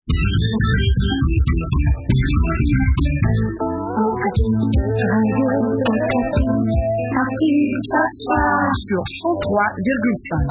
Sur 103,5.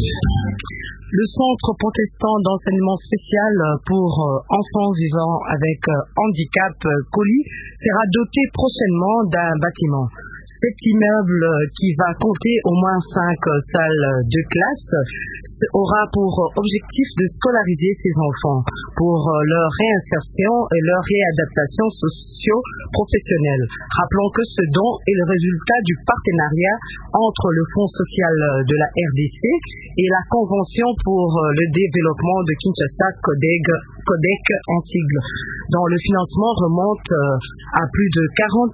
Le Centre protestant d'enseignement spécial pour enfants vivant avec handicap COLI sera doté prochainement d'un bâtiment. Cet immeuble, qui va compter au moins 5 salles de classe, aura pour objectif de scolariser ces enfants pour leur réinsertion et leur réadaptation socio-professionnelle. Rappelons que ce don est le résultat du partenariat entre le Fonds social de la RDC et la Convention pour le développement de Kinshasa, CODEC en sigle, dont le financement remonte à plus de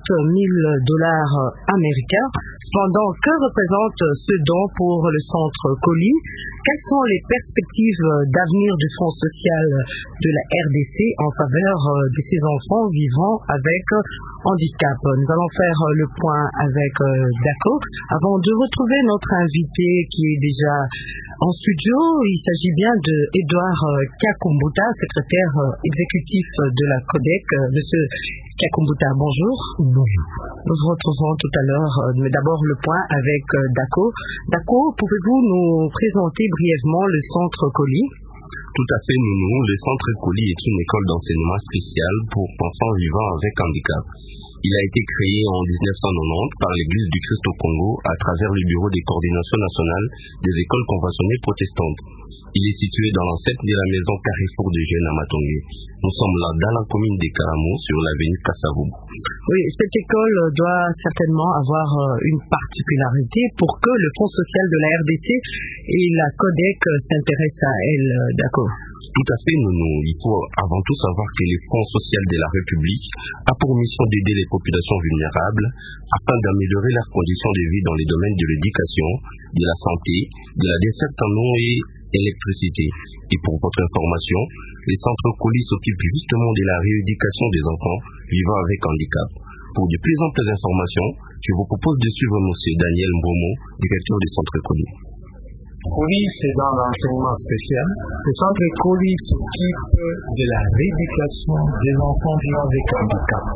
$40,000 américains. Cependant, que représente ce don pour le centre COLI? Quelles sont les perspectives d'avenir du Fonds social de la RDC en faveur de ces enfants vivant avec handicap? Nous allons faire le point avec Dako avant de retrouver notre invité qui est déjà en studio. Il s'agit bien de Edouard Kakumbuta, secrétaire exécutif de la CODEC. Monsieur Kakumbuta, bonjour. Bonjour. Nous vous retrouvons tout à l'heure, mais d'abord le point avec Dako. Dako, pouvez-vous nous présenter brièvement le centre COLI? Tout à fait, Nounou. Le centre COLI est une école d'enseignement spécial pour enfants vivant avec handicap. Il a été créé en 1990 par l'Église du Christ au Congo à travers le Bureau des coordinations nationales des écoles conventionnelles protestantes. Il est situé dans l'enceinte de la maison Carrefour de Jeunes à Matongé. Nous sommes là dans la commune des Karamo sur l'avenue Kassavou. Oui, cette école doit certainement avoir une particularité pour que le Fonds social de la RDC et la CODEC s'intéressent à elle, d'accord? Tout à fait, Nounou. Il faut avant tout savoir que le Fonds social de la République a pour mission d'aider les populations vulnérables afin d'améliorer leurs conditions de vie dans les domaines de l'éducation, de la santé, de la desserte en eau et électricité. Et pour votre information, les centres COLI s'occupent justement de la rééducation des enfants vivant avec handicap. Pour de plus amples informations, je vous propose de suivre M. Daniel Mbomo, directeur du centre COLI. COLI, c'est dans l'enseignement spécial. Le centre COLI s'occupe de la rééducation des enfants vivant avec handicap.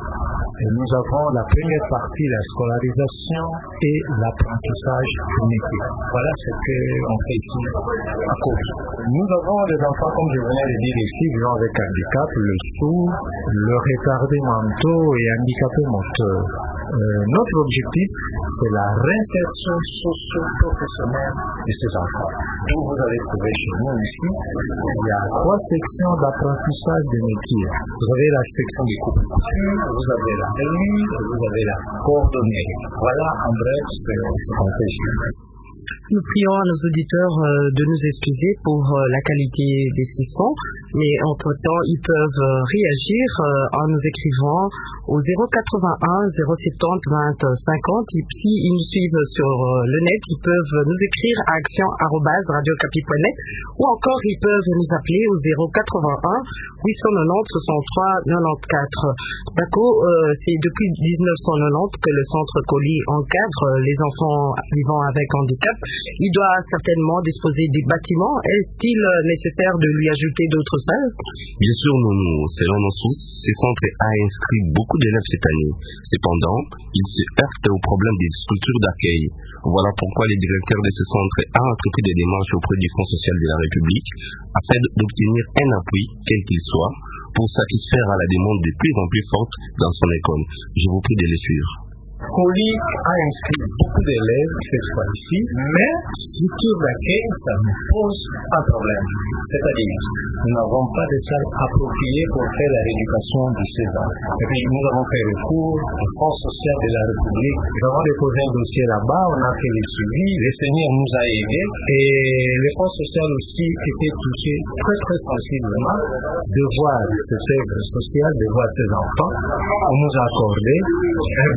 Et nous avons la première partie, la scolarisation et l'apprentissage du métier. Voilà ce qu'on fait ici à COLI. Nous avons des enfants, comme je venais de dire ici, vivant avec handicap, le sourd, le retardé mentaux et handicapé moteur. Notre objectif, c'est la réinsertion socio-professionnelle de ces enfants. Donc vous allez trouver chez nous ici, il y a 3 sections d'apprentissage des métiers. Vous avez la section des coupes de couture, vous avez la tenue, vous avez la coordonnée. Voilà en bref ce qu'on fait ici. Nous prions à nos auditeurs de nous excuser pour la qualité des sons, mais entre-temps, ils peuvent réagir en nous écrivant au 081 070 20 50. Et puis, ils nous suivent sur le net, ils peuvent nous écrire à action@radiocapi.net ou encore ils peuvent nous appeler au 081 890 63 94. D'accord, c'est depuis 1990 que le centre COLI encadre les enfants vivant avec handicap. Il doit certainement disposer des bâtiments. Est-il nécessaire de lui ajouter d'autres salles? Bien sûr, Nounou. Selon nos sources, ce centre a inscrit beaucoup d'élèves cette année. Cependant, il se heurte au problème des structures d'accueil. Voilà pourquoi le directeur de ce centre a entrepris des démarches auprès du Fonds social de la République afin d'obtenir un appui, quel qu'il soit, pour satisfaire à la demande de plus en plus forte dans son école. Je vous prie de le suivre. COLI a inscrit beaucoup d'élèves cette fois-ci, mais structure d'accueil, ça nous pose un problème. C'est-à-dire, nous n'avons pas de salle appropriée pour faire la rééducation de ces enfants. Et puis, nous avons fait recours au Fonds social de la République. Nous avons déposé un dossier là-bas, on a fait les suivis, le Seigneur nous a aidés, et le Fonds social aussi était touché très très sensiblement de voir cette œuvre sociale, de voir ces enfants. On nous a accordé un bâtiment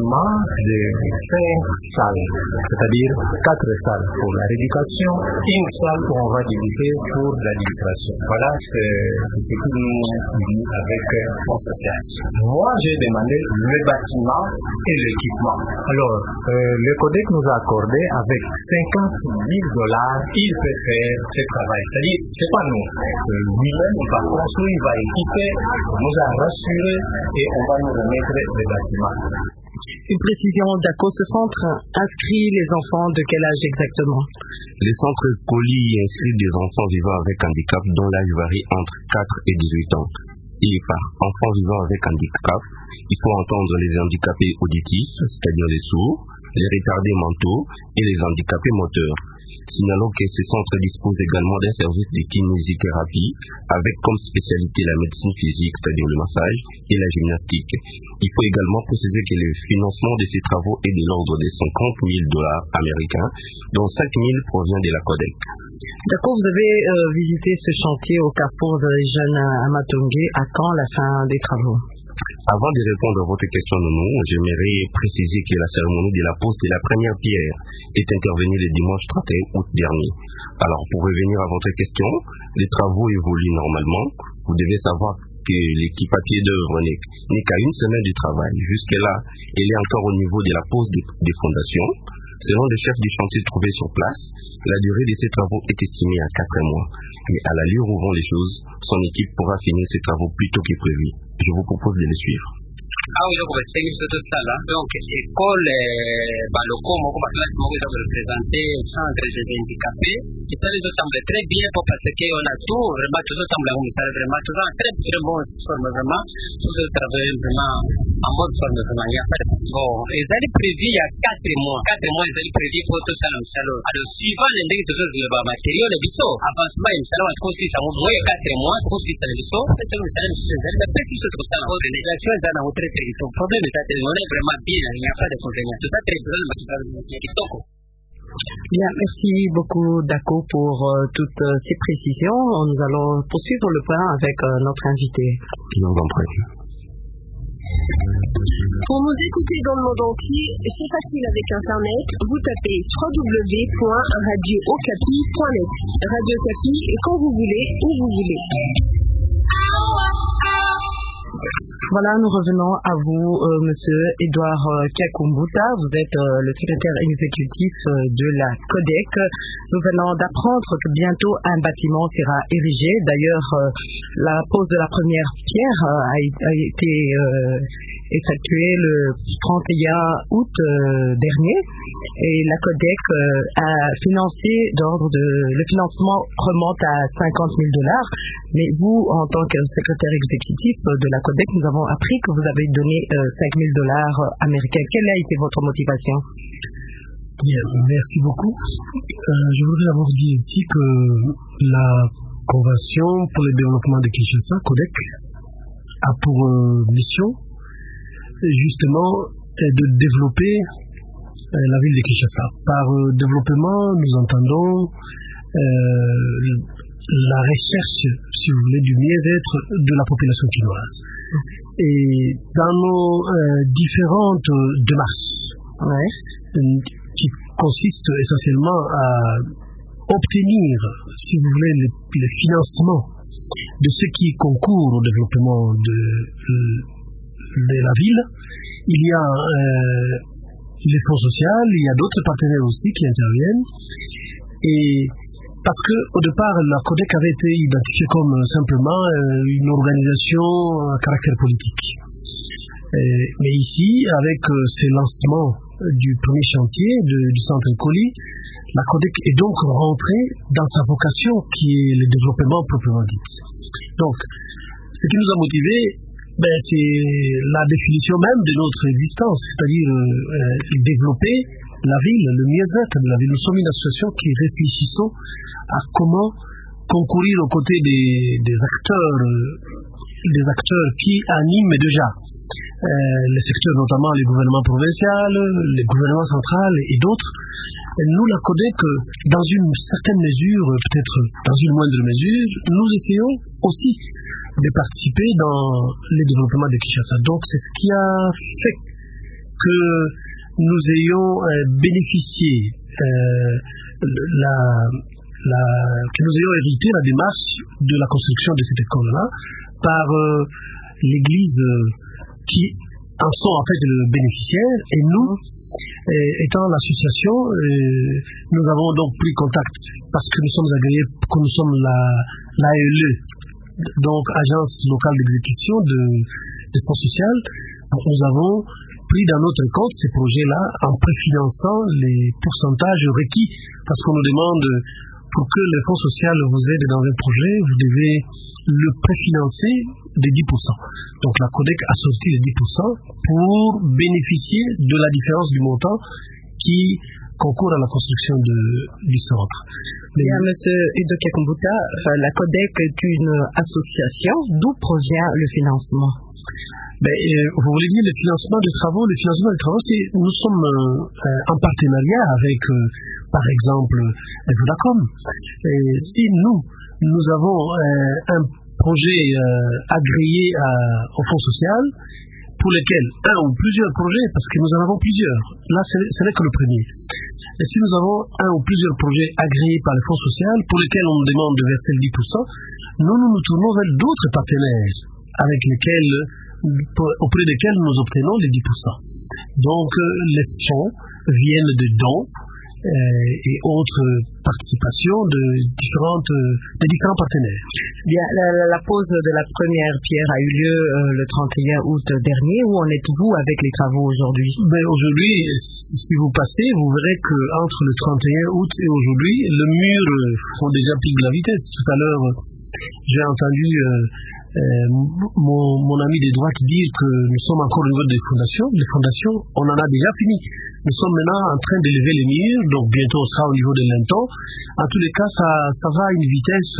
bâtiment de 5 salles, c'est-à-dire 4 salles pour la rééducation, une salle où on va diviser pour l'administration. Voilà ce que nous dit avec Fonds social. Moi, j'ai demandé le bâtiment et l'équipement. Alors, le CODEC nous a accordé avec $50,000, il peut faire ce travail. C'est-à-dire, c'est pas nous. Lui-même, il va construire, il va équiper, nous a rassuré et on va nous remettre des bâtiments. Une précision, d'ACO, ce centre inscrit les enfants de quel âge exactement? Les centres COLI inscrivent des enfants vivant avec handicap dont l'âge varie entre 4 et 18 ans. Et par enfants vivant avec handicap, il faut entendre les handicapés auditifs, c'est-à-dire les sourds, les retardés mentaux et les handicapés moteurs. Signalons que ce centre dispose également d'un service de kinésithérapie avec comme spécialité la médecine physique, c'est-à-dire le massage et la gymnastique. Il faut également préciser que le financement de ces travaux est de l'ordre de $50,000 américains, dont 5,000 provient de la CODEC. D'accord, vous avez visité ce chantier au carrefour des jeunes à Matongé. À quand la fin des travaux? Avant de répondre à votre question, Nounou, j'aimerais préciser que la cérémonie de la pose de la première pierre est intervenue le dimanche 31 août dernier. Alors, pour revenir à votre question, les travaux évoluent normalement. Vous devez savoir que l'équipe à pied d'œuvre n'est qu'à une semaine du travail. Jusque-là, elle est encore au niveau de la pose des fondations. Selon le chef du chantier trouvé sur place, la durée de ces travaux est estimée à 4 mois. Mais à l'allure où vont les choses, son équipe pourra finir ses travaux plus tôt que prévu. Je vous propose de les suivre. Donc, école, le comme vous représenter le centre des handicapés, et ça nous semble très bien parce qu'on a tout, vraiment, tout semble vraiment très bon, vraiment, tout le travail vraiment en mode forme vraiment. Il y a pas de bon, ils allaient prévu il y a 4 mois, ils allaient prévu pour tout ça, alors, suivant les lignes de matériaux, le biseau, avancement, il s'allait être aussi, ça vous voyez 4 mois, aussi, ça le biseau, c'est une relation dans notre territoire. Le problème est vraiment bien, il n'y a pas de conséquences. Tout ça, Bien, merci beaucoup Dako pour toutes ces précisions. Nous allons poursuivre le point avec notre invité. Je vous en prie. Pour nous écouter dans le monde entier, c'est facile avec Internet. Vous tapez www.radiookapi.net. Radio Okapi est quand vous voulez, où vous voulez. Voilà, nous revenons à vous, monsieur Edouard Kakumbuta. Vous êtes le secrétaire exécutif de la CODEC. Nous venons d'apprendre que bientôt un bâtiment sera érigé. D'ailleurs, la pose de la première pierre a été effectuée le 31 août dernier. Et la CODEC a financé le financement remonte à $50,000. Mais vous, en tant que secrétaire exécutif de la CODEC, nous avons appris que vous avez donné $5,000 américains. Quelle a été votre motivation? Bien, merci beaucoup. Je voudrais d'abord dire ici que la Convention pour le développement de Kinshasa, CODEC, a pour mission justement de développer la ville de Kinshasa. Par développement, nous entendons la recherche, si vous voulez, du mieux-être de la population quinoise. Et dans nos différentes démarches, qui consistent essentiellement à obtenir, si vous voulez, le financement de ce qui concourt au développement de la ville, il y a les fonds sociaux, il y a d'autres partenaires aussi qui interviennent. Et parce que au départ, la CODEC avait été identifiée comme simplement une organisation à caractère politique. Mais ici, avec ces lancements du premier chantier du centre COLI, la CODEC est donc rentrée dans sa vocation qui est le développement proprement dit. Donc, ce qui nous a motivés, c'est la définition même de notre existence, c'est-à-dire développer la ville, le mieux-être de la ville. Nous sommes une association qui réfléchissons à comment concourir aux côtés des acteurs qui animent déjà les secteurs, notamment les gouvernements provinciaux, les gouvernements centraux et d'autres. Nous, la CODEC, dans une certaine mesure, peut-être dans une moindre mesure, nous essayons aussi de participer dans le développement de Kinshasa. Donc, c'est ce qui a fait que nous ayons bénéficié, que nous ayons hérité la démarche de la construction de cette école-là par l'Église qui en sont en fait le bénéficiaire, et nous, étant l'association, nous avons donc pris contact parce que nous sommes agréés, que nous sommes l'AELE, donc Agence locale d'exécution des fonds sociaux. Nous avons pris dans notre compte ces projets-là en préfinançant les pourcentages requis, parce qu'on nous demande, pour que les fonds sociaux vous aident dans un projet, vous devez le préfinancer de 10%. Donc la CODEC a sorti les 10% pour bénéficier de la différence du montant qui concourt à la construction du centre. Bien, Monsieur Udo Kekumbuta, la CODEC est une association. D'où provient le financement? Vous voulez dire le financement des travaux? Le financement des travaux, nous sommes en partenariat avec, par exemple, Vodacom. Si nous avons un projet agréé au Fonds social, pour lesquels un ou plusieurs projets, parce que nous en avons plusieurs, là ce n'est que le premier. Et si nous avons un ou plusieurs projets agréés par le Fonds social, pour lesquels on nous demande de verser le 10%, nous nous tournons vers d'autres partenaires avec lesquels, auprès desquels nous obtenons les 10%. Donc les fonds viennent de dons et autres participations de différents partenaires. Bien, la pose de la première pierre a eu lieu le 31 août dernier. Où en êtes-vous avec les travaux aujourd'hui? Aujourd'hui, si vous passez, vous verrez qu'entre le 31 août et aujourd'hui, le mur ont déjà pris de la vitesse. Tout à l'heure, j'ai entendu mon ami de droite dire que nous sommes encore au niveau des fondations. Les fondations, on en a déjà fini. Nous sommes maintenant en train d'élever les murs, donc bientôt on sera au niveau de linteaux. En tous les cas, ça va à une vitesse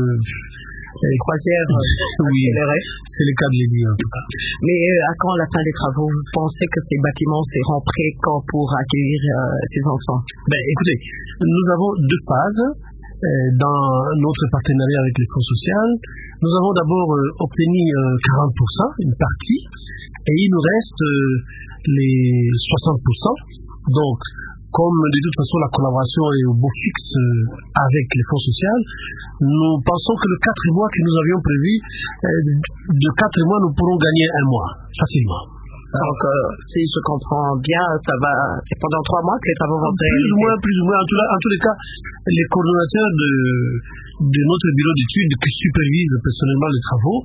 croisière oui, c'est le cas de le dire en tout cas. Mais à quand la fin des travaux? Vous pensez que ces bâtiments seront prêts quand pour accueillir ces enfants? Écoutez, nous avons deux phases dans notre partenariat avec les fonds sociaux. Nous avons d'abord obtenu 40%, une partie, et il nous reste les 60%. Donc, comme de toute façon la collaboration est au beau fixe avec les fonds sociaux, nous pensons que le 4 mois que nous avions prévu, de 4 mois nous pourrons gagner 1 mois, facilement. Donc, si je comprends bien, c'est pendant 3 mois que les travaux vont plus ou moins. En tous les cas, les coordonnateurs de notre bureau d'études qui supervisent personnellement les travaux,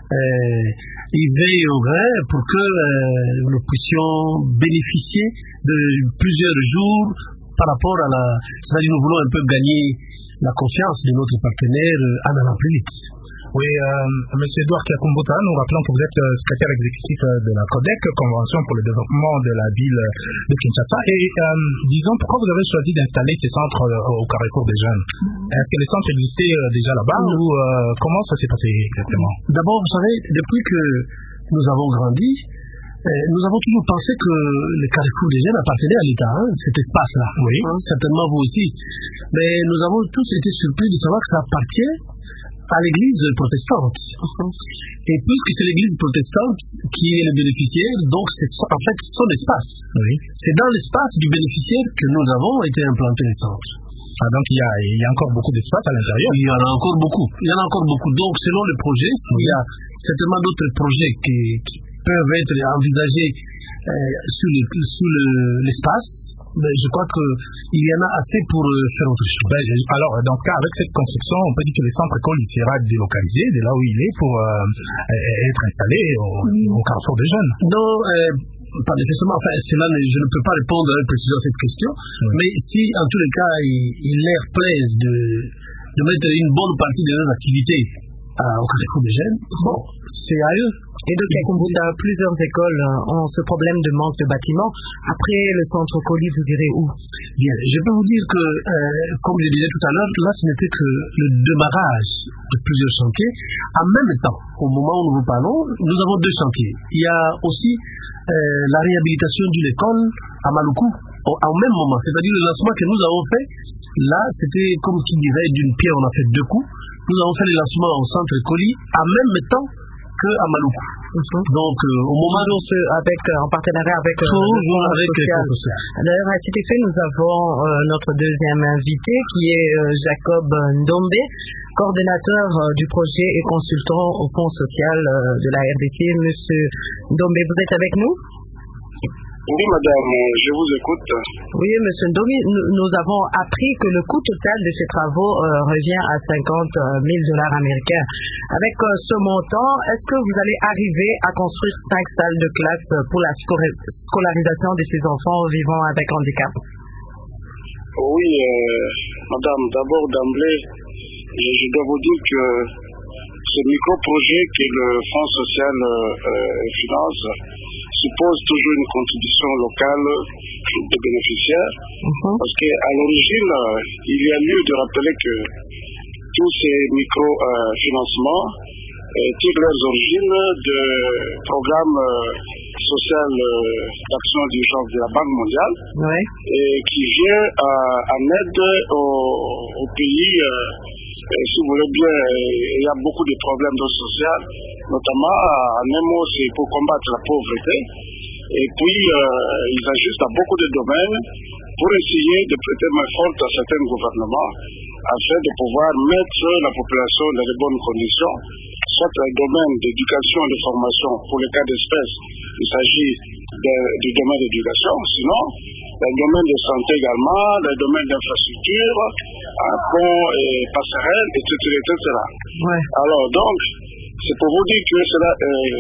ils veillent au grain pour que nous puissions bénéficier de plusieurs jours par rapport à c'est-à-dire nous voulons un peu gagner la confiance de notre partenaire en allant plus vite. Oui, M. Edouard Kekumbuta, nous rappelons que vous êtes secrétaire exécutif de la CODEC, Convention pour le développement de la ville de Kinshasa. Et disons, pourquoi vous avez choisi d'installer ces centres au Carrefour des Jeunes? Est-ce que les centres existaient déjà là-bas ou comment ça s'est passé exactement? D'abord, vous savez, depuis que nous avons grandi, nous avons toujours pensé que le Carrefour des Jeunes appartenait à l'État, cet espace-là. Oui. Certainement vous aussi. Mais nous avons tous été surpris de savoir que ça appartient à l'église protestante. Et puisque c'est l'église protestante qui est le bénéficiaire, donc c'est en fait son espace. Oui. C'est dans l'espace du bénéficiaire que nous avons été implantés les centres. Donc il y a encore beaucoup d'espace à l'intérieur. Il y en a encore beaucoup. Donc selon le projet, s'il y a certainement d'autres projets qui peuvent être envisagés sous l'espace, je crois qu'il y en a assez pour faire autre chose. Alors, dans ce cas, avec cette construction, on peut dire que le centre école sera délocalisé de là où il est pour être installé au Carrefour des Jeunes. Non, pas nécessairement. Enfin, je ne peux pas répondre avec précision à cette question. Oui. Mais si, en tous les cas, il leur plaise de mettre une bonne partie de leurs activités au Carrefour des Jeunes, bon, c'est à eux. Et de Kekumbuta, plusieurs écoles ont ce problème de manque de bâtiments. Après le centre Coli, vous irez où? Bien, je peux vous dire que, comme je disais tout à l'heure, là, ce n'était que le démarrage de plusieurs chantiers. En même temps, au moment où nous vous parlons, nous avons 2 chantiers. Il y a aussi la réhabilitation d'une école à Maluku, au même moment. C'est-à-dire le lancement que nous avons fait, là, c'était comme qui dirait d'une pierre, on a fait 2 coups. Nous avons fait le lancement au centre Coli en même temps qu'à Maluku. Donc, au moment en partenariat avec le Fonds social. D'ailleurs, à cet effet, nous avons notre deuxième invité qui est Jacob Ndombe, coordonnateur du projet et consultant au Fonds social de la RDC. Monsieur Ndombe, vous êtes avec nous? Oui, madame, je vous écoute. Oui, monsieur Ndombe, nous avons appris que le coût total de ces travaux revient à $50,000 américains. Avec ce montant, est-ce que vous allez arriver à construire 5 salles de classe pour la scolarisation de ces enfants vivant avec handicap? Oui, madame, d'abord d'emblée, je dois vous dire que ce micro-projet que le Fonds social finance suppose toujours une contribution locale des bénéficiaires, parce qu'à l'origine, il y a lieu de rappeler que tous ces micro-financements tirent leurs origines de programmes social d'action d'urgence de la Banque mondiale, et qui vient en aide aux pays. Si vous voulez bien, il y a beaucoup de problèmes sociaux, notamment en un mot, c'est pour combattre la pauvreté. Et puis, ils ajustent à beaucoup de domaines pour essayer de prêter main forte à certains gouvernements afin de pouvoir mettre la population dans de bonnes conditions, soit dans le domaine d'éducation et de formation. Pour les cas d'espèce, il s'agit du domaine d'éducation, sinon dans le domaine de santé également, dans le domaine d'infrastructure, pont et passerelles, etc. Alors donc, c'est pour vous dire que cela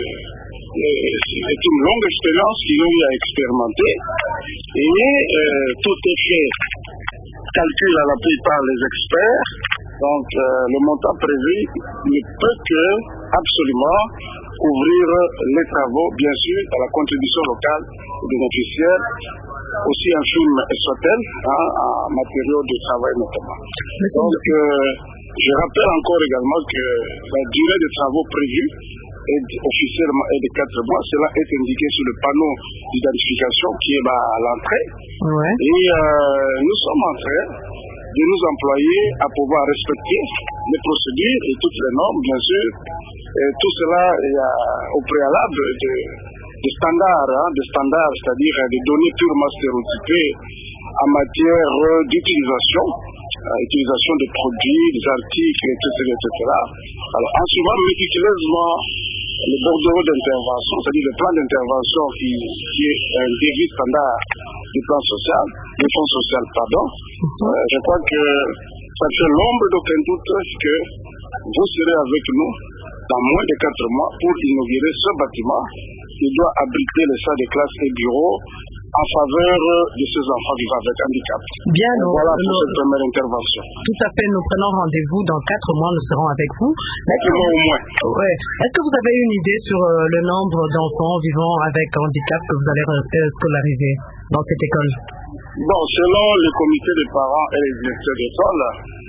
est une longue expérience qu'ils ont eu à expérimenter, et tout est fait, calcul à l'appui par les experts. Donc le montant prévu ne peut que absolument couvrir les travaux, bien sûr, à la contribution locale des bénéficiaires, aussi infime soit-elle, en matériaux de travail notamment. Donc je rappelle encore également que la durée des travaux prévus officiellement est de 4 mois. Cela est indiqué sur le panneau d'identification qui est à l'entrée. Et nous sommes en train de nous employer à pouvoir respecter les procédures et toutes les normes, bien sûr. Et tout cela au préalable des standards, c'est-à-dire des données purement stéréotypées en matière d'utilisation de produits, des articles, etc. Alors, en suivant méticuleusement le bordereau d'intervention, c'est-à-dire le plan d'intervention qui est un devis standard du plan social, du fonds social, je crois que ça fait l'ombre d'aucun doute que vous serez avec nous dans moins de 4 mois pour inaugurer ce bâtiment qui doit abriter les salles de classe et bureaux en faveur de ces enfants vivant avec handicap. Bien, voilà pour cette première intervention. Tout à fait, nous prenons rendez-vous dans 4 mois, nous serons avec vous. Au moins. Est-ce que vous avez une idée sur le nombre d'enfants vivant avec handicap que vous allez scolariser dans cette école? Bon, selon le comité des parents et les directeurs d'école,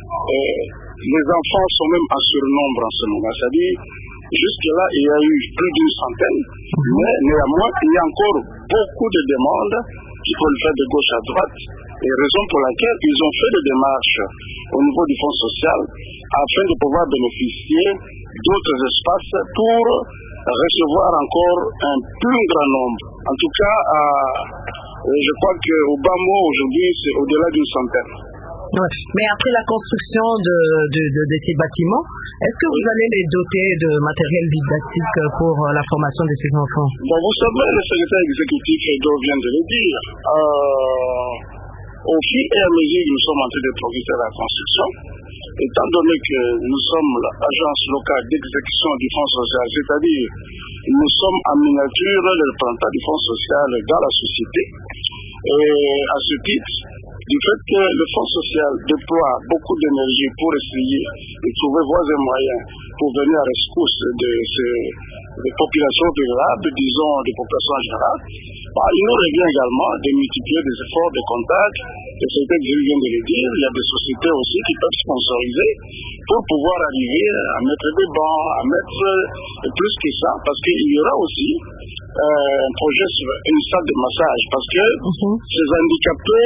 les enfants sont même en surnombre en ce moment. C'est-à-dire, jusque-là, il y a eu plus d'une centaine, mais néanmoins, il y a encore beaucoup de demandes qui faut le faire de gauche à droite, et raison pour laquelle ils ont fait des démarches au niveau du fonds social afin de pouvoir bénéficier d'autres espaces pour recevoir encore un plus grand nombre. En tout cas, je crois qu'au bas mot aujourd'hui, c'est au-delà d'une centaine. Mais après la construction de ces bâtiments, est-ce que vous allez les doter de matériel didactique pour la formation de ces enfants? Bon, vous savez, le secrétaire exécutif Edo vient de le dire. Au fil et à mesure que nous sommes en train de progresser à la construction, étant donné que nous sommes l'agence locale d'exécution du fonds social, c'est-à-dire nous sommes en miniature les représentants du fonds social dans la société, et à ce titre, du fait que le fonds social déploie beaucoup d'énergie pour essayer de trouver voies et moyens pour venir à rescousse des populations vulnérables, disons des populations en général, il nous revient également de multiplier des efforts de contact. Les sociétés que je viens de le dire, il y a des sociétés aussi qui peuvent sponsoriser pour pouvoir arriver à mettre des bancs, à mettre plus que ça, parce qu'il y aura aussi un projet sur une salle de massage, parce que ces handicapés,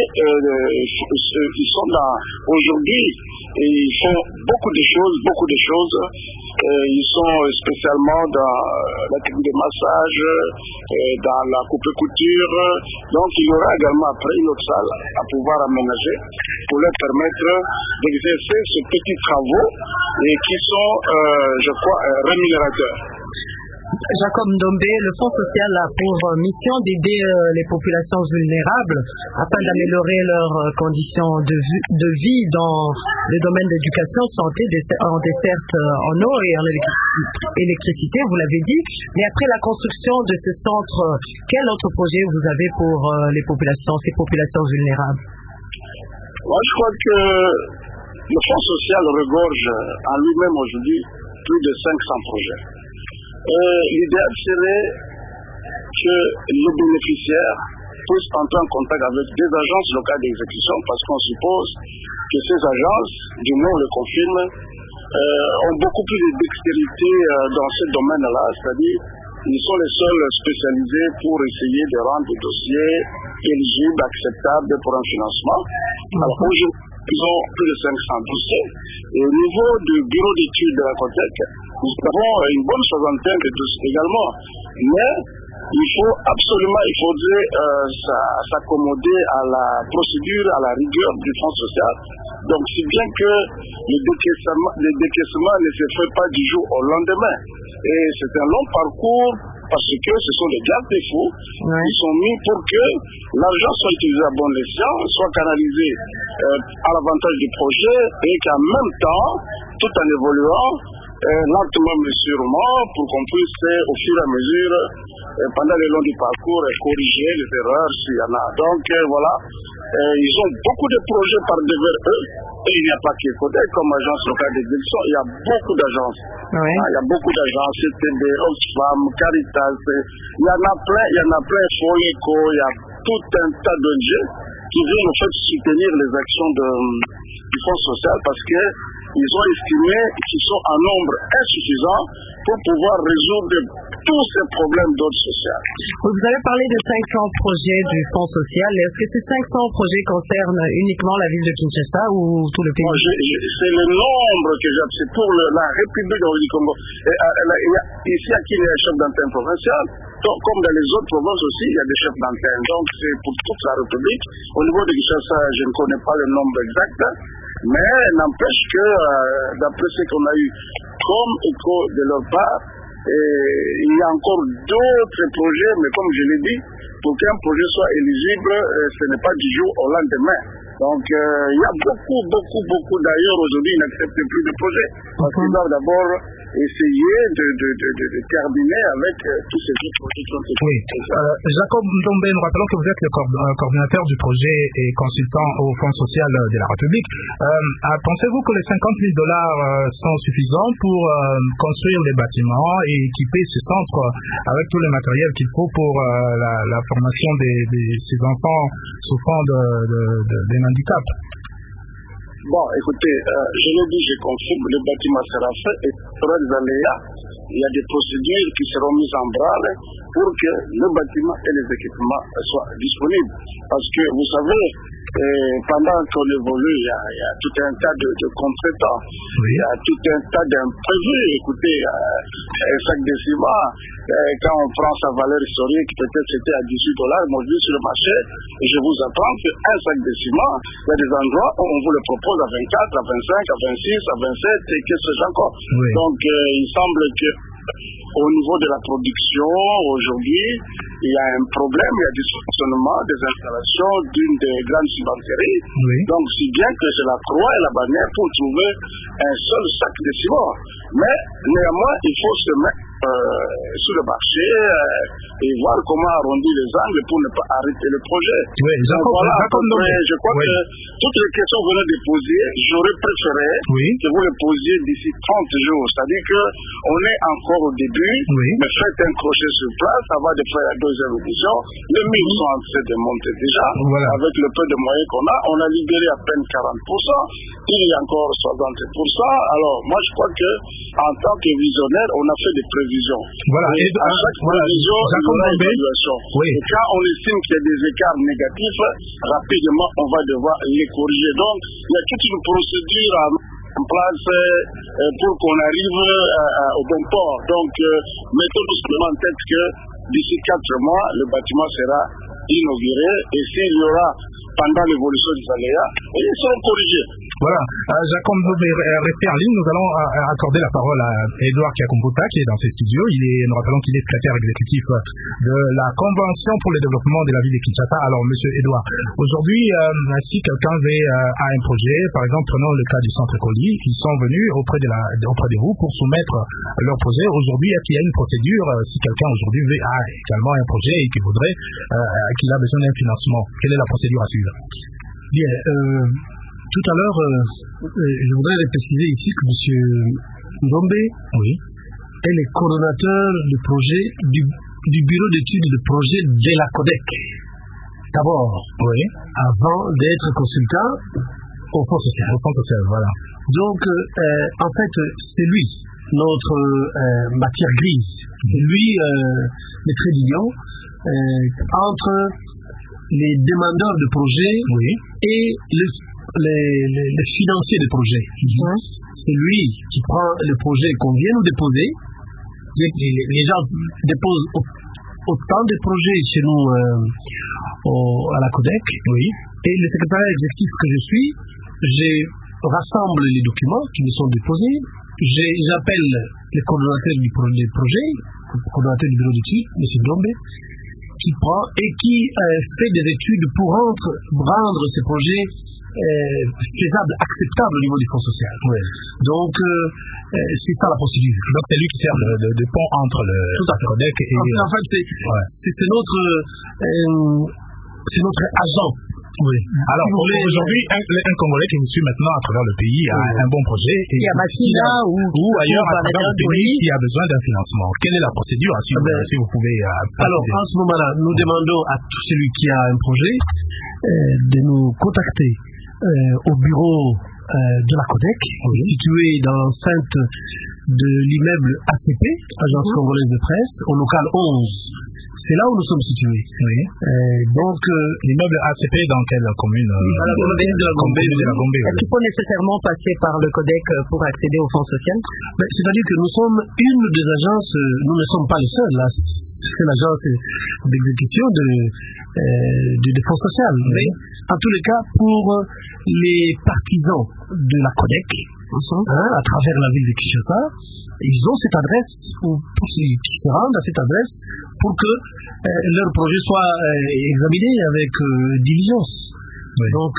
ils sont là aujourd'hui et ils font beaucoup de choses, ils sont spécialement dans la technique de massage, dans la coupe-couture. Donc il y aura également après une autre salle à pouvoir aménager pour leur permettre d'exercer ces petits travaux et qui sont, je crois, rémunérateurs. Jacob Ndombe, le Fonds social a pour mission d'aider les populations vulnérables afin d'améliorer leurs conditions de vie dans les domaines d'éducation, santé, en dessert en eau et en électricité, vous l'avez dit. Mais après la construction de ce centre, quel autre projet vous avez pour ces populations vulnérables? Moi, je crois que le Fonds social regorge en lui-même aujourd'hui plus de 500 projets. L'idéal serait que les bénéficiaires puissent entrer en contact avec des agences locales d'exécution parce qu'on suppose que ces agences, du moins on le confirme, ont beaucoup plus de dextérité dans ce domaine-là, c'est-à-dire ils sont les seuls spécialisés pour essayer de rendre des dossiers éligibles, acceptables pour un financement. Alors aujourd'hui, ils ont plus de 500 dossiers. Et au niveau du bureau d'études de la COTEC, nous avons une bonne soixantaine de dossiers également. Mais il faudrait s'accommoder à la procédure, à la rigueur du Fonds social. Donc, si bien que le décaissement ne se fait pas du jour au lendemain. Et c'est un long parcours parce que ce sont des garde-fous qui sont mis pour que l'argent soit utilisé à bon escient, soit canalisé à l'avantage du projet et qu'en même temps, tout en évoluant, lentement mais sûrement, pour qu'on puisse au fur et à mesure, pendant le long du parcours, corriger les erreurs s'il y en a. Donc voilà, ils ont beaucoup de projets par devers eux, et il n'y a pas que CODEC comme agence locale d'exécution, il y a beaucoup d'agences. Il y a beaucoup d'agences, CTD, Oxfam, Caritas, il y en a plein, Foleco, il y a tout un tas d'ONG qui viennent en fait soutenir les actions du Fonds social parce que ils ont estimé qu'ils sont en nombre insuffisant pour pouvoir résoudre tous ces problèmes d'ordre social. Vous avez parlé de 500 projets du Fonds social. Est-ce que ces 500 projets concernent uniquement la ville de Kinshasa ou tout le pays? C'est le nombre que j'ai. C'est pour la République du Congo. Ici, à Kinshasa, il y a un chef d'antenne provincial. Comme dans les autres provinces aussi, il y a des chefs d'antenne. Donc, c'est pour toute la République. Au niveau de Kinshasa, je ne connais pas le nombre exact. Mais n'empêche que, d'après ce qu'on a eu comme écho de leur part, il y a encore d'autres projets, mais comme je l'ai dit, pour qu'un projet soit éligible, ce n'est pas du jour au lendemain. Donc, il y a beaucoup, d'ailleurs, aujourd'hui, ils n'acceptent plus de projets. Parce qu'ils doivent d'abord essayer de terminer avec tous ces autres projets qui ont été faits. Jacob Ndombe, nous rappelons que vous êtes le coordinateur du projet et consultant au Fonds social de la République. Pensez-vous que les $50,000 sont suffisants pour construire les bâtiments et équiper ce centre avec tout le matériel qu'il faut pour la formation de ces enfants souffrant d'un handicap? Bon, écoutez, je l'ai dit, je confirme, le bâtiment sera fait et il y aura des aléas. Il y a des procédures qui seront mises en branle pour que le bâtiment et les équipements soient disponibles. Parce que, vous savez, pendant qu'on évolue, il y a tout un tas de contretemps. Il y a tout un tas d'imprévus. Écoutez, un sac de ciment, quand on prend sa valeur historique, peut-être c'était à $18, mais aujourd'hui sur le marché, et je vous apprends qu'un sac de ciment, il y a des endroits où on vous le propose à 24, à 25, à 26, à 27, et que sais-je encore. Donc, il semble que au niveau de la production, aujourd'hui, il y a un problème, il y a du fonctionnement des installations d'une des grandes cimenteries. Donc, si bien que c'est la croix et la bannière pour trouver un seul sac de ciment. Mais, néanmoins, il faut se mettre sur le marché et voir comment arrondir les angles pour ne pas arrêter le projet. Donc, voilà, je crois que toutes les questions que vous venez de poser, j'aurais préféré que vous les posiez d'ici 30 jours. C'est-à-dire qu'on est encore au début, mais faites un crochet sur place avant de faire la deuxième édition. Les murs sont en train de monter déjà. Avec le peu de moyens qu'on a, on a libéré à peine 40%. Il y a encore 60%. Alors, moi, je crois que en tant que visionnaire, on a fait des prévisions. Et à chaque prévision, il y aura une évaluation. Et quand on estime qu'il y a des écarts négatifs, rapidement, on va devoir les corriger. Donc, il y a toute une procédure à place pour qu'on arrive au bon port. Donc, mettons-nous simplement en tête que d'ici 4 mois, le bâtiment sera inauguré et s'il y aura pendant l'évolution des aléas, ils seront corrigés. Voilà, Jacob Nzombe restez en ligne. Nous allons accorder la parole à Edouard Kiakumbuta qui est dans ses studios. Nous rappelons qu'il est secrétaire exécutif de la Convention pour le développement de la ville de Kinshasa. Alors, monsieur Edouard, aujourd'hui, si quelqu'un a un projet, par exemple, prenons le cas du centre Coli, ils sont venus auprès de vous pour soumettre leur projet. Aujourd'hui, est-ce qu'il y a une procédure si quelqu'un aujourd'hui a également un projet et qu'il a besoin d'un financement? Quelle est la procédure à suivre? Bien, tout à l'heure, je voudrais préciser ici que M. Ndombe est le coordonnateur du projet du bureau d'études de projet de la CODEC. D'abord, avant d'être consultant au Fonds social. Au Fonds social, voilà. Donc, en fait, c'est lui, notre matière grise. C'est lui, le trait d'union entre les demandeurs de projets et les financiers de projets. C'est lui qui prend le projet qu'on vient nous déposer. Les gens déposent autant de projets chez nous à la CODEC. Et le secrétariat exécutif que je suis, je rassemble les documents qui me sont déposés. J'appelle le coordonnateur du projet, le coordonnateur du bureau d'études, M. Dombe, qui prend et qui fait des études pour rendre ces projets faisables, acceptables au niveau du Fonds social. Donc, c'est ça la procédure. Donc, c'est lui qui sert de pont entre le CODEC et... En fait, c'est notre agent. Alors, aujourd'hui, un Congolais qui nous suit maintenant à travers le pays a un bon projet. Et il y a Massina ou ailleurs à travers le pays qui a besoin d'un financement. Quelle est la procédure si vous pouvez... Alors, en ce moment-là, nous demandons à tout celui qui a un projet de nous contacter au bureau de la CODEC, situé dans l'enceinte de l'immeuble ACP, Agence Congolaise de Presse, au local 11. C'est là où nous sommes situés. Donc, l'immeuble ACP dans quelle commune? À la commune de la Gombe. Est-ce qu'il faut nécessairement passer par le CODEC pour accéder au Fonds social? C'est-à-dire que nous sommes une des agences, nous ne sommes pas les seuls, là. C'est l'agence d'exécution du Fonds social. Mais, en tous les cas, pour les partisans de la CODEC, à travers la ville de Kinshasa, ils ont cette adresse, ou pour ceux qui se rendent à cette adresse, pour que leur projet soit examiné avec diligence. Donc,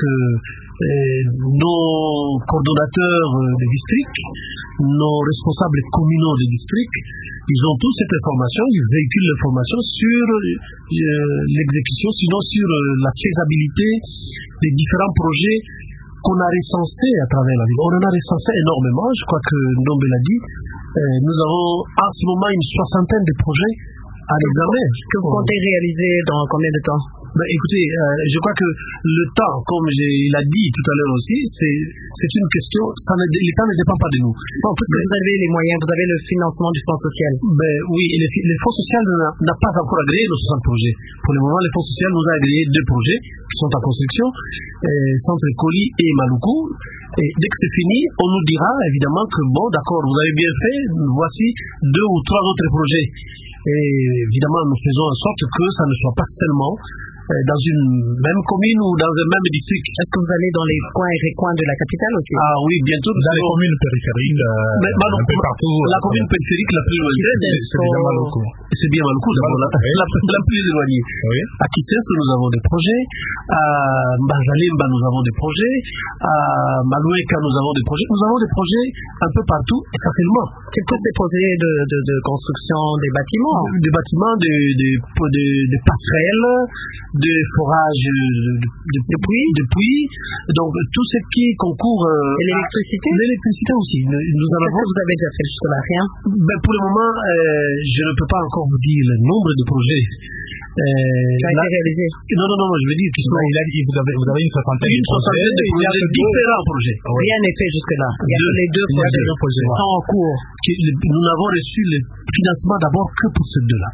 nos coordonnateurs des districts, nos responsables communaux des districts, ils ont tous cette information, ils véhiculent l'information sur l'exécution, sinon sur la faisabilité des différents projets qu'on a recensés à travers la ville. On en a recensé énormément, je crois que Ndombe l'a dit. Nous avons en ce moment une 60aine de projets à l'examen. Que vous comptez réaliser dans combien de temps? Écoutez, je crois que le temps, comme il a dit tout à l'heure aussi, c'est une question, le temps ne dépend pas de nous. Bon, puisque vous avez les moyens, vous avez le financement du Fonds social. Oui, et le Fonds social n'a pas encore agréé nos 60 projets. Pour le moment, le Fonds social nous a agréé 2 projets qui sont en construction, Centre Coli et Maluku. Et dès que c'est fini, on nous dira évidemment que bon, d'accord, vous avez bien fait, voici 2 ou 3 autres projets. Et évidemment, nous faisons en sorte que ça ne soit pas seulement dans une même commune ou dans un même district. Est-ce que vous allez dans les coins et recoins de la capitale aussi? Ah oui, bientôt. Dans les communes périphériques, un peu partout. La commune périphérique la plus lointaine, c'est bien Maluku. C'est bien Maluku, la plus éloignée. À Kisses, nous avons des projets. À Mbazalimba, nous avons des projets. À Maloueka, nous avons des projets. Nous avons des projets un peu partout, essentiellement. Quels sont ces projets de construction des bâtiments? Des bâtiments, des passerelles, des forages de puits, donc tout ce qui concourt et l'électricité? L'électricité aussi. Nous en avons. Vous avez déjà fait jusque-là? Rien? Pour le moment, je ne peux pas encore vous dire le nombre de projets qui a été réalisé. Non, je veux dire qu'ils sont. Vous avez une soixantaine de projets, différents projets. Rien n'est fait jusque-là. Il y a les 2 projets sont en cours. Nous n'avons reçu le financement d'abord que pour ces 2-là.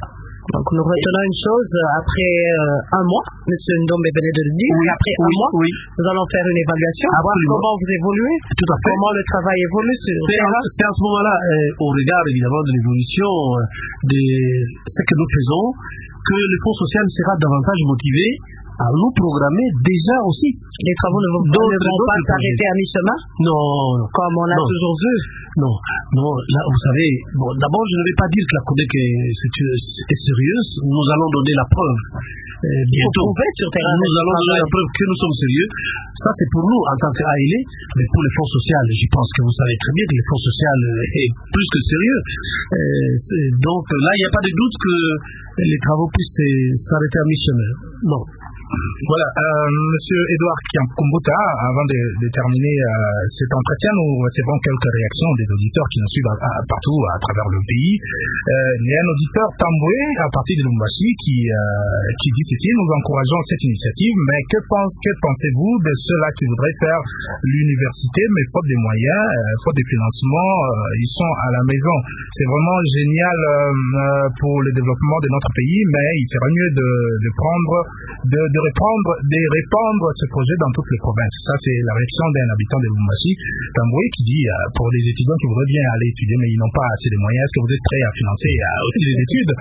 Donc nous retenons une chose, après un mois, M. Ndombe venait de le dire, après un mois, nous allons faire une évaluation, voir comment vous évoluez, comment le travail évolue. C'est à ce moment-là, au regard évidemment de l'évolution de ce que nous faisons, que le Fonds social sera davantage motivé à nous programmer déjà aussi. Les travaux ne vont pas s'arrêter à mi-chemin? Non. Comme on a toujours vu? Non. Là, vous savez, d'abord, je ne vais pas dire que la CODEC est sérieuse. Nous allons donner la preuve. Bientôt, nous allons donner la preuve que nous sommes sérieux. Ça, c'est pour nous en tant qu'ALE, mais pour les fonds sociaux, je pense que vous savez très bien que les fonds sociaux est plus que sérieux. Donc là, il n'y a pas de doute que les travaux puissent s'arrêter à mi-chemin. Non. Voilà, Monsieur Edouard Kiamkumbuta, avant de terminer cet entretien, nous recevons quelques réactions des auditeurs qui nous suivent partout à travers le pays. Il y a un auditeur Tamboué à partir de Lubumbashi qui dit ceci: nous encourageons cette initiative, mais que pensez-vous de ceux-là qui voudraient faire l'université, mais faute de moyens, faute de financement, ils sont à la maison. C'est vraiment génial pour le développement de notre pays, mais il serait mieux de répandre ce projet dans toutes les provinces. Ça, c'est la réaction d'un habitant de Lubumbashi, Tamboué, qui dit pour les étudiants qui voudraient bien aller étudier, mais ils n'ont pas assez de moyens, est-ce que vous êtes prêts à financer aussi les études?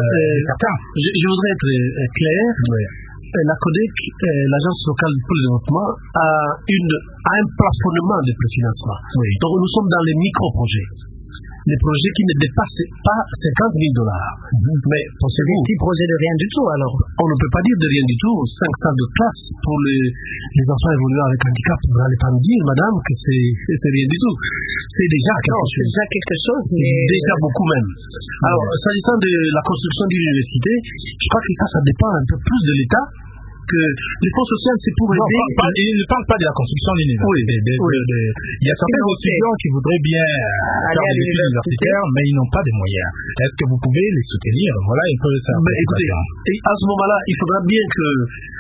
Je voudrais être clair. Oui. La CODEC, l'Agence locale pour le développement, a un plafonnement de préfinancement. Oui. Donc nous sommes dans les micro-projets. Les projets qui ne dépassent pas $50,000. Mais pensez-vous, des petits projets de rien du tout alors? On ne peut pas dire de rien du tout. 5 salles de classe pour les enfants évoluant avec handicap. Vous n'allez pas me dire, madame, que c'est rien du tout. C'est déjà quelque chose. Mais déjà beaucoup même. Alors, s'agissant de la construction d'une université, je crois que ça dépend un peu plus de l'État. Que les fonds sociaux, c'est pour aider. Il ne parle pas de la construction de l'université. Il y a certains étudiants qui voudraient bien faire des études universitaires, mais ils n'ont pas de moyens. Est-ce que vous pouvez les soutenir? Voilà un peu ça. Écoutez, à ce moment-là, il faudra bien que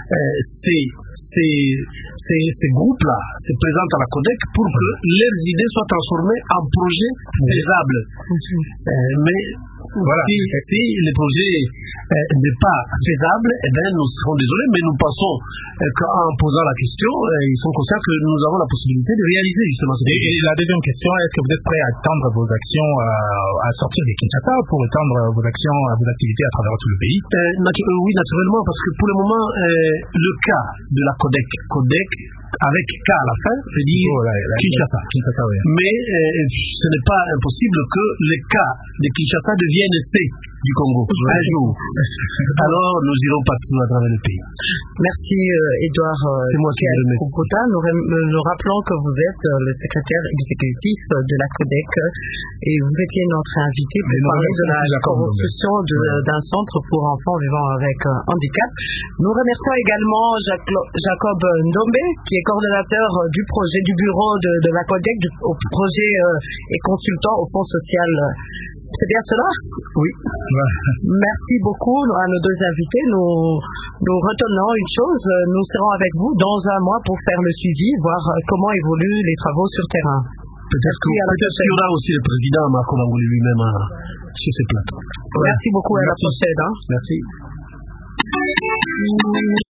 ces groupes-là se présentent à la CODEC pour que leurs idées soient transformées en projets faisables. Mais voilà. Si le projet n'est pas faisable, nous serons désolés, mais nous pensons qu'en posant la question, ils sont conscients que nous avons la possibilité de réaliser justement cette idée. Et la deuxième question, est-ce que vous êtes prêts à étendre vos actions à sortir de Kinshasa pour étendre vos actions, vos activités à travers tout le pays? Oui, naturellement, parce que pour le moment, le cas de la CODEC avec K à la fin, c'est dire Kinshasa. Oui. Mais ce n'est pas impossible que les cas de Kinshasa deviennent C du Congo un jour. Alors nous irons partout à travers le pays. Merci Edouard Kiamkumbuta. Nous rappelons que vous êtes le secrétaire exécutif de la CODEC et vous étiez notre invité pour parler de la construction d'un centre pour enfants vivant avec handicap. Nous remercions également Jacob Ndombe, qui est coordonnateur du projet, du bureau de la CODEC, au projet et consultant au Fonds social. C'est bien cela? Oui. Merci beaucoup à nos deux invités. Nous retenons une chose, nous serons avec vous dans un mois pour faire le suivi, voir comment évoluent les travaux sur terrain. Peut-être qu'il y aura aussi le président Marco Bangouli lui-même sur ces plateaux. Merci beaucoup, à la prochaine. Merci.